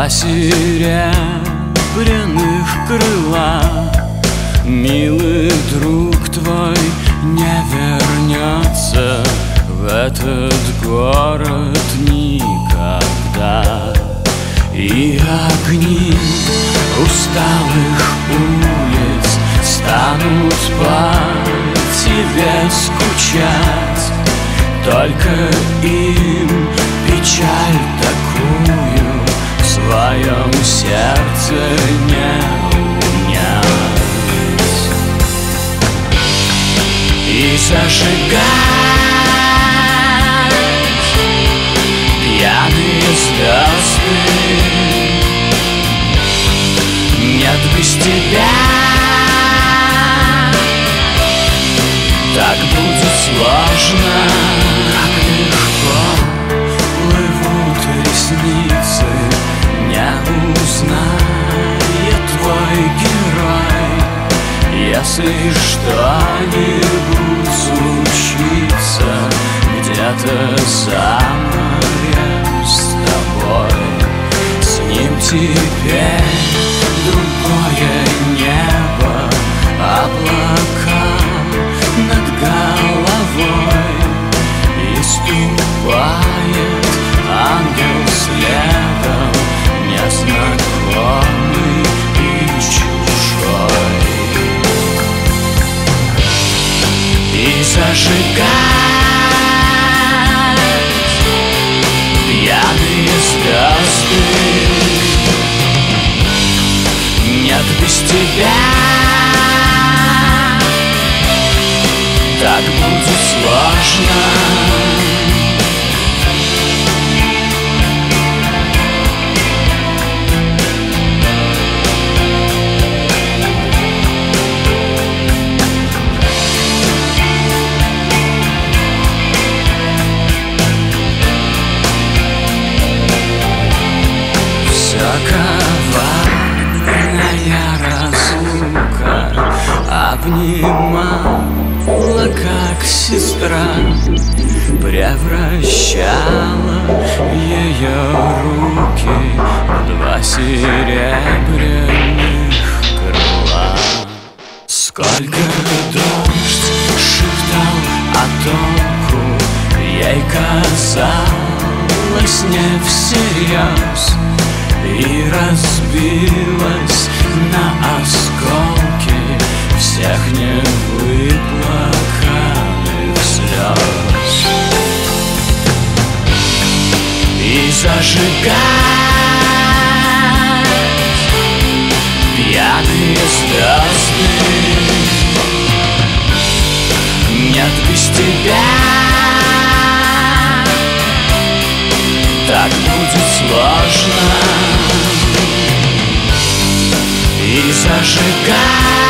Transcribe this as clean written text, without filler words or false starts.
Два серебряных крыла. Милый друг твой не вернется в этот город никогда. И огни усталых улиц станут по тебе скучать. Только им печаль такую в своем сердце не унять. И зажигать пьяные звезды. Нет, без тебя так будет сложно. Как легко плывут ресницы, не узнает твой герой. Если что-нибудь случится где-то за морем с тобой, с ним теперь другое небо, облака над головой, и ступает ангел следом, незнакомый и чужой. И зажигать пьяные звезды. Нет, без тебя так будет сложно. Коварная разлука обнимала, как сестра, превращала ее руки в два серебряных крыла. Сколько дождь шептал о току, ей казалось не всерьез, и разбилась на осколки всех невыплаканных слез. И зажигать пьяные звезды. Нет, без тебя так будет сложно. И зажигать